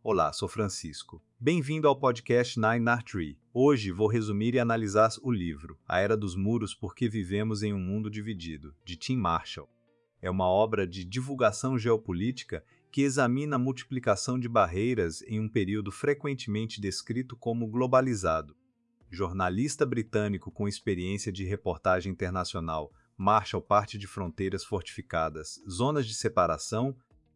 Olá, sou Francisco. Bem-vindo ao podcast Nine Art Tree. Hoje vou resumir e analisar o livro A Era dos Muros Porque Vivemos em um Mundo Dividido, de Tim Marshall. É uma obra de divulgação geopolítica que examina a multiplicação de barreiras em um período frequentemente descrito como globalizado. Jornalista britânico com experiência de reportagem internacional, Marshall parte de fronteiras fortificadas, zonas de separação,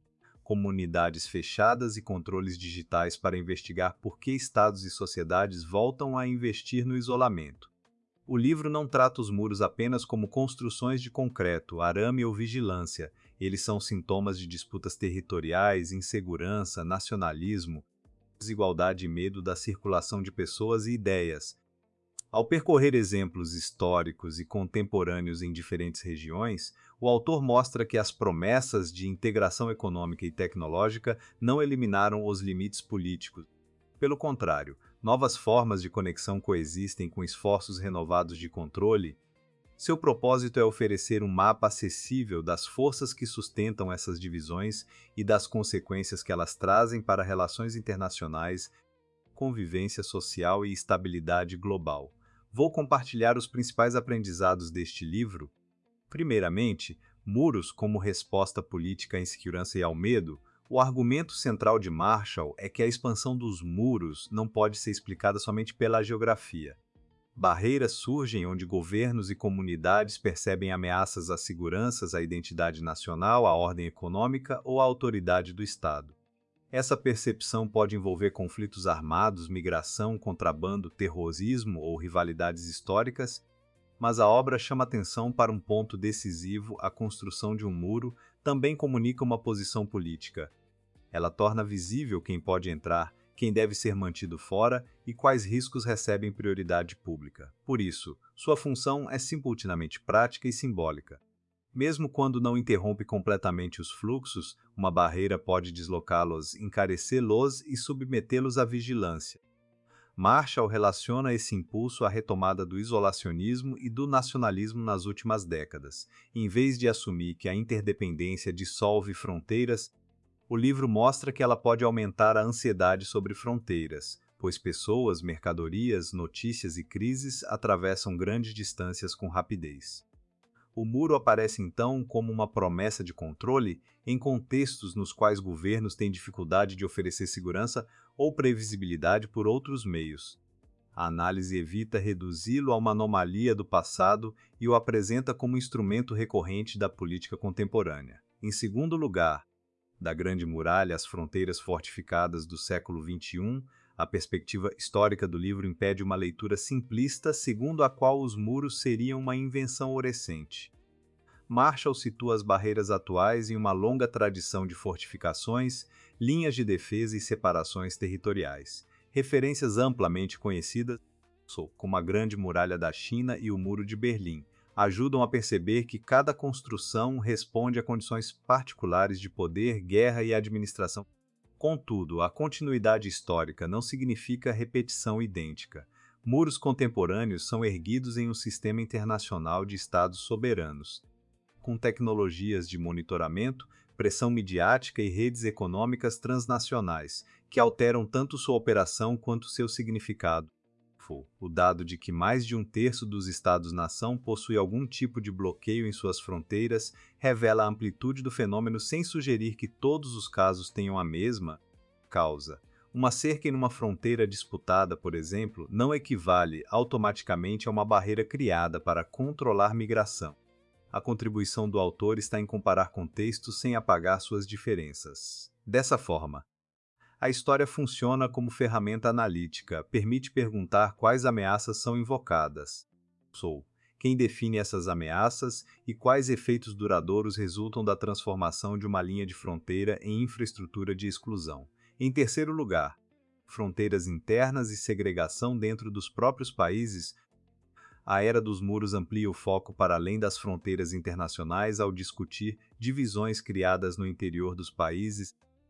comunidades fechadas e controles digitais para investigar por que estados e sociedades voltam a investir no isolamento. O livro não trata os muros apenas como construções de concreto, arame ou vigilância. Eles são sintomas de disputas territoriais, insegurança, nacionalismo, desigualdade e medo da circulação de pessoas e ideias. Ao percorrer exemplos históricos e contemporâneos em diferentes regiões, o autor mostra que as promessas de integração econômica e tecnológica não eliminaram os limites políticos. Pelo contrário, novas formas de conexão coexistem com esforços renovados de controle. Seu propósito é oferecer um mapa acessível das forças que sustentam essas divisões e das consequências que elas trazem para relações internacionais, convivência social e estabilidade global. Vou compartilhar os principais aprendizados deste livro. Primeiramente, muros como resposta política à insegurança e ao medo. O argumento central de Marshall é que a expansão dos muros não pode ser explicada somente pela geografia. Barreiras surgem onde governos e comunidades percebem ameaças às seguranças, à identidade nacional, à ordem econômica ou à autoridade do Estado. Essa percepção pode envolver conflitos armados, migração, contrabando, terrorismo ou rivalidades históricas, mas a obra chama atenção para um ponto decisivo: a construção de um muro também comunica uma posição política. Ela torna visível quem pode entrar, quem deve ser mantido fora e quais riscos recebem prioridade pública. Por isso, sua função é simultaneamente prática e simbólica. Mesmo quando não interrompe completamente os fluxos, uma barreira pode deslocá-los, encarecê-los e submetê-los à vigilância. Marshall relaciona esse impulso à retomada do isolacionismo e do nacionalismo nas últimas décadas. Em vez de assumir que a interdependência dissolve fronteiras, o livro mostra que ela pode aumentar a ansiedade sobre fronteiras, pois pessoas, mercadorias, notícias e crises atravessam grandes distâncias com rapidez. O muro aparece então como uma promessa de controle em contextos nos quais governos têm dificuldade de oferecer segurança ou previsibilidade por outros meios. A análise evita reduzi-lo a uma anomalia do passado e o apresenta como instrumento recorrente da política contemporânea. Em segundo lugar, da Grande Muralha às fronteiras fortificadas do século XXI, a perspectiva histórica do livro impede uma leitura simplista segundo a qual os muros seriam uma invenção recente. Marshall situa as barreiras atuais em uma longa tradição de fortificações, linhas de defesa e separações territoriais. Referências amplamente conhecidas, como a Grande Muralha da China e o Muro de Berlim, ajudam a perceber que cada construção responde a condições particulares de poder, guerra e administração. Contudo, a continuidade histórica não significa repetição idêntica. Muros contemporâneos são erguidos em um sistema internacional de estados soberanos, com tecnologias de monitoramento, pressão midiática e redes econômicas transnacionais, que alteram tanto sua operação quanto seu significado. O dado de que mais de um terço dos Estados-nação possui algum tipo de bloqueio em suas fronteiras revela a amplitude do fenômeno sem sugerir que todos os casos tenham a mesma causa. Uma cerca em uma fronteira disputada, por exemplo, não equivale automaticamente a uma barreira criada para controlar migração. A contribuição do autor está em comparar contextos sem apagar suas diferenças. Dessa forma, a história funciona como ferramenta analítica, permite perguntar quais ameaças são invocadas. Quem define essas ameaças e quais efeitos duradouros resultam da transformação de uma linha de fronteira em infraestrutura de exclusão. Em terceiro lugar, fronteiras internas e segregação dentro dos próprios países. A Era dos Muros amplia o foco para além das fronteiras internacionais ao discutir divisões criadas no interior dos países.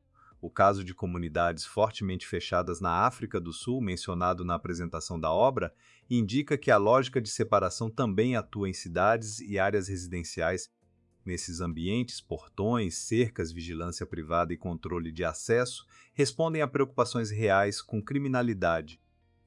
O caso de comunidades fortemente fechadas na África do Sul, mencionado na apresentação da obra, indica que a lógica de separação também atua em cidades e áreas residenciais. Nesses ambientes, portões, cercas, vigilância privada e controle de acesso respondem a preocupações reais com criminalidade,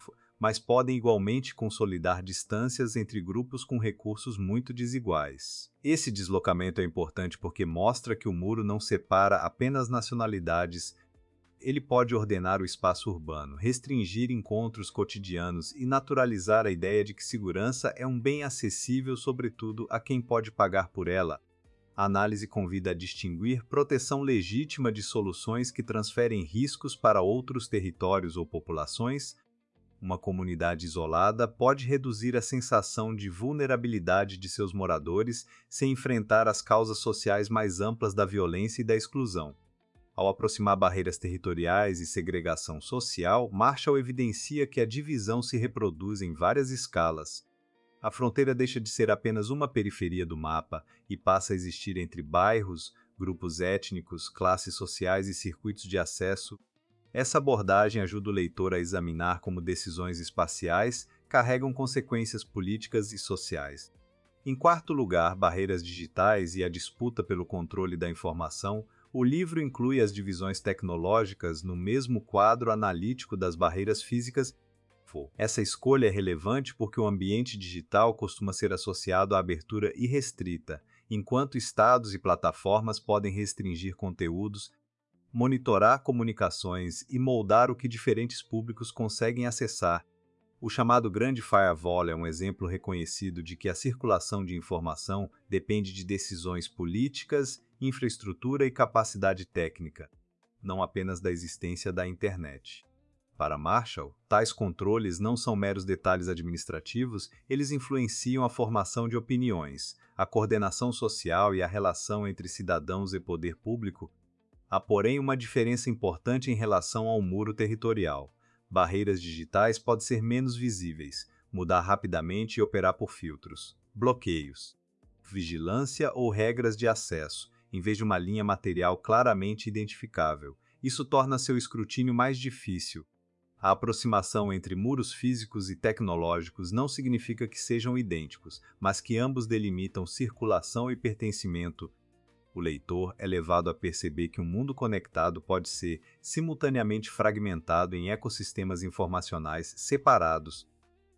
mas podem igualmente consolidar distâncias entre grupos com recursos muito desiguais. Esse deslocamento é importante porque mostra que o muro não separa apenas nacionalidades. Ele pode ordenar o espaço urbano, restringir encontros cotidianos e naturalizar a ideia de que segurança é um bem acessível, sobretudo, a quem pode pagar por ela. A análise convida a distinguir proteção legítima de soluções que transferem riscos para outros territórios ou populações. Uma comunidade isolada pode reduzir a sensação de vulnerabilidade de seus moradores sem enfrentar as causas sociais mais amplas da violência e da exclusão. Ao aproximar barreiras territoriais e segregação social, Marshall evidencia que a divisão se reproduz em várias escalas. A fronteira deixa de ser apenas uma periferia do mapa e passa a existir entre bairros, grupos étnicos, classes sociais e circuitos de acesso. Essa abordagem ajuda o leitor a examinar como decisões espaciais carregam consequências políticas e sociais. Em quarto lugar, barreiras digitais e a disputa pelo controle da informação. O livro inclui as divisões tecnológicas no mesmo quadro analítico das barreiras físicas. Essa escolha é relevante porque o ambiente digital costuma ser associado à abertura irrestrita, enquanto estados e plataformas podem restringir conteúdos, monitorar comunicações e moldar o que diferentes públicos conseguem acessar. O chamado Grande Firewall é um exemplo reconhecido de que a circulação de informação depende de decisões políticas, infraestrutura e capacidade técnica, não apenas da existência da internet. Para Marshall, tais controles não são meros detalhes administrativos, eles influenciam a formação de opiniões, a coordenação social e a relação entre cidadãos e poder público. Há, porém, uma diferença importante em relação ao muro territorial. Barreiras digitais podem ser menos visíveis, mudar rapidamente e operar por filtros, bloqueios, vigilância ou regras de acesso, em vez de uma linha material claramente identificável. Isso torna seu escrutínio mais difícil. A aproximação entre muros físicos e tecnológicos não significa que sejam idênticos, mas que ambos delimitam circulação e pertencimento. O leitor é levado a perceber que um mundo conectado pode ser simultaneamente fragmentado em ecossistemas informacionais separados.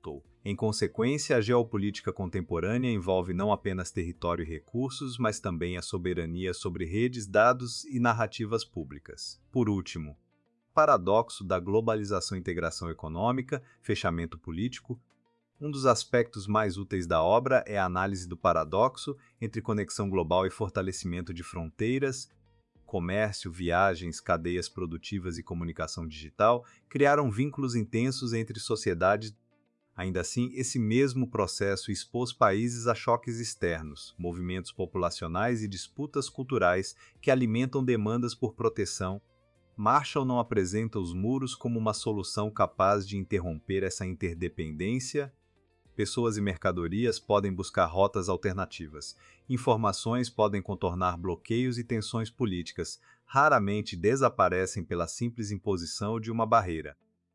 Em consequência, a geopolítica contemporânea envolve não apenas território e recursos, mas também a soberania sobre redes, dados e narrativas públicas. Por último, paradoxo da globalização e integração econômica, fechamento político. Um dos aspectos mais úteis da obra é a análise do paradoxo entre conexão global e fortalecimento de fronteiras. Comércio, viagens, cadeias produtivas e comunicação digital criaram vínculos intensos entre sociedades. Ainda assim, esse mesmo processo expôs países a choques externos, movimentos populacionais e disputas culturais que alimentam demandas por proteção. Marshall não apresenta os muros como uma solução capaz de interromper essa interdependência. Pessoas e mercadorias podem buscar rotas alternativas. Informações podem contornar bloqueios e tensões políticas, raramente desaparecem pela simples imposição de uma barreira.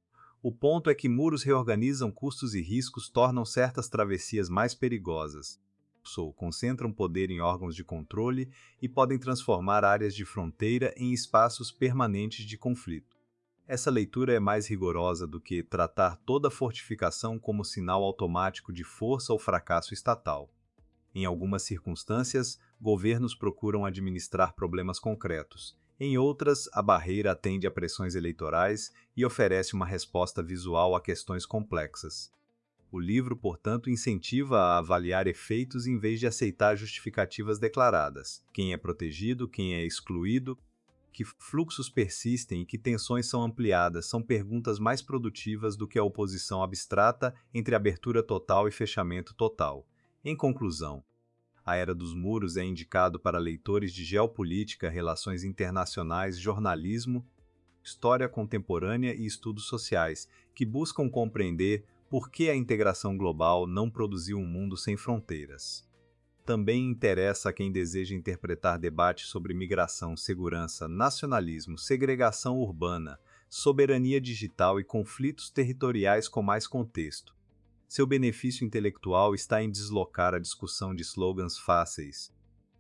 O ponto é que muros reorganizam custos e riscos, tornam certas travessias mais perigosas. Concentram poder em órgãos de controle e podem transformar áreas de fronteira em espaços permanentes de conflito. Essa leitura é mais rigorosa do que tratar toda fortificação como sinal automático de força ou fracasso estatal. Em algumas circunstâncias, governos procuram administrar problemas concretos. Em outras, a barreira atende a pressões eleitorais e oferece uma resposta visual a questões complexas. O livro, portanto, incentiva a avaliar efeitos em vez de aceitar justificativas declaradas. Quem é protegido, quem é excluído, que fluxos persistem e que tensões são ampliadas são perguntas mais produtivas do que a oposição abstrata entre abertura total e fechamento total. Em conclusão, A Era dos Muros é indicado para leitores de geopolítica, relações internacionais, jornalismo, história contemporânea e estudos sociais, que buscam compreender por que a integração global não produziu um mundo sem fronteiras. Também interessa a quem deseja interpretar debates sobre migração, segurança, nacionalismo, segregação urbana, soberania digital e conflitos territoriais com mais contexto. Seu benefício intelectual está em deslocar a discussão de slogans fáceis.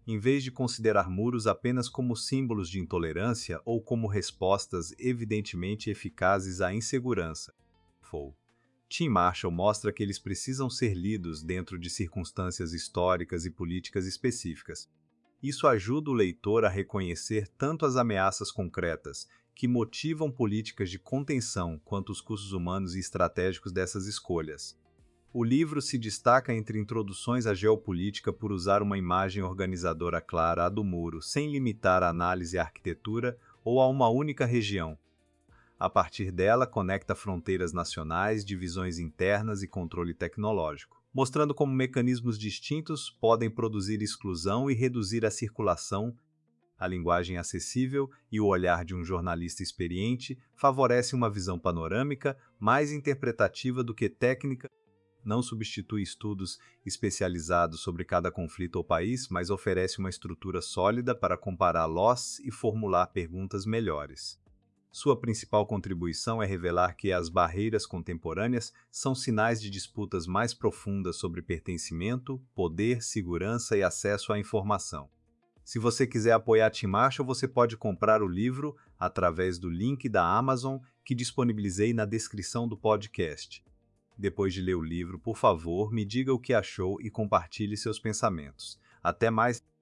em vez de considerar muros apenas como símbolos de intolerância ou como respostas evidentemente eficazes à insegurança. Tim Marshall mostra que eles precisam ser lidos dentro de circunstâncias históricas e políticas específicas. Isso ajuda o leitor a reconhecer tanto as ameaças concretas, que motivam políticas de contenção, quanto os custos humanos e estratégicos dessas escolhas. O livro se destaca entre introduções à geopolítica por usar uma imagem organizadora clara, a do muro, sem limitar a análise à arquitetura ou a uma única região. A partir dela, conecta fronteiras nacionais, divisões internas e controle tecnológico, mostrando como mecanismos distintos podem produzir exclusão e reduzir a circulação. A linguagem acessível e o olhar de um jornalista experiente favorece uma visão panorâmica mais interpretativa do que técnica. Não substitui estudos especializados sobre cada conflito ou país, mas oferece uma estrutura sólida para comparar loss e formular perguntas melhores. Sua principal contribuição é revelar que as barreiras contemporâneas são sinais de disputas mais profundas sobre pertencimento, poder, segurança e acesso à informação. Se você quiser apoiar Tim Marshall, você pode comprar o livro através do link da Amazon que disponibilizei na descrição do podcast. Depois de ler o livro, por favor, me diga o que achou e compartilhe seus pensamentos. Até mais!